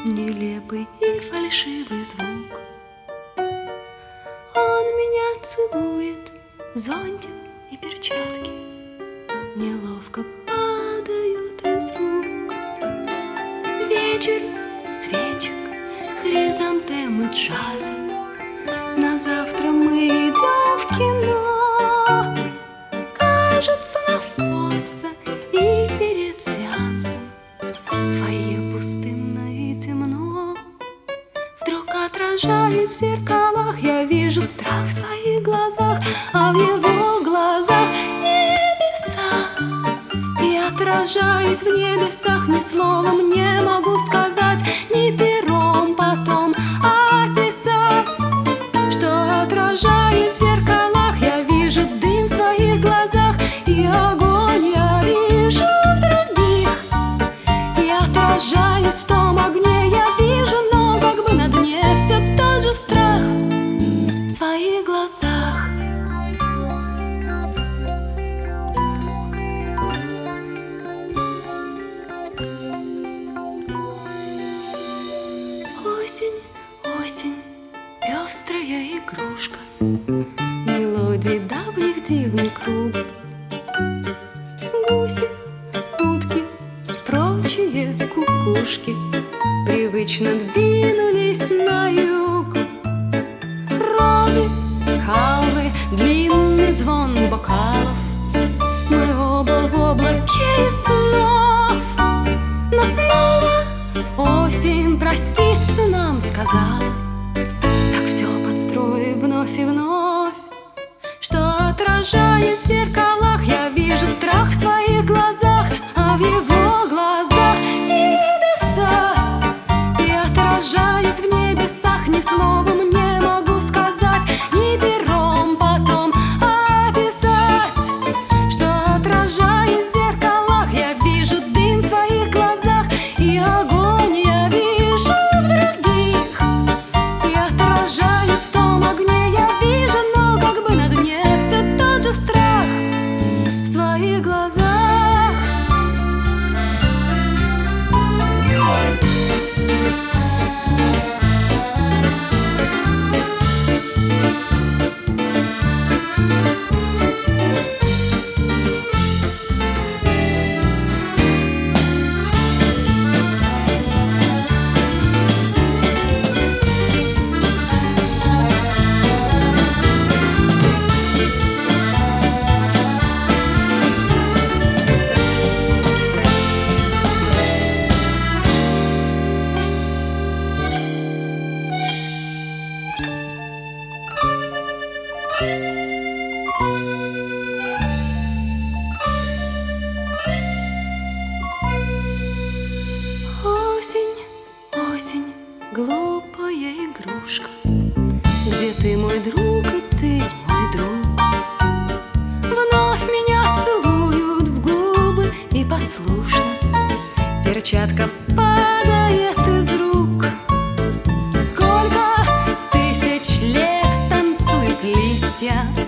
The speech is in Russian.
нелепый и фальшивый звук. Он меня целует, зонтик и перчатки неловко падают из рук. Вечер, свечек, хризантемы джаза. На завтра мы идем в кино. Кажется, на Фосса и перед сеансом фойе пустынно и темно. Вдруг, отражаясь в зеркалах, я вижу страх в своих глазах, а в его глазах небеса. И, отражаясь в небесах, ни словом не могу сказать, ни пером потом описать, что, отражаясь в зеркалах, я вижу дым в своих глазах, и огонь я вижу в других. И, отражаясь в том огне, я вижу, но как бы на дне все тот же страх в своих глазах. Осень, осень, пестрая игрушка, мелодии давних дивный круг. Гуси, утки, прочие кукушки привычно двинулись на юг. Розы, халвы, длинный звон бокалов, мы оба в облаке из снов. Но снова осень проститься нам сказала, так все подстроив вновь и вновь, что, отражаясь в зеркалах, я вижу страх в своих глазах, а в его глазах небеса. И, отражаясь в небесах, ни словом не могу сказать, ни пером потом описать, что, отражаясь в зеркалах, я вижу дым в своих глазах, и огонь я вижу в других. И, отражаясь в том огне, я вижу, но как бы на дне все тот же страх в своих глазах. Осень, осень, глупая игрушка, где ты, мой друг, и ты, мой друг? Вновь меня целуют в губы, и послушно перчатка падает из рук. Сколько тысяч лет танцуют листья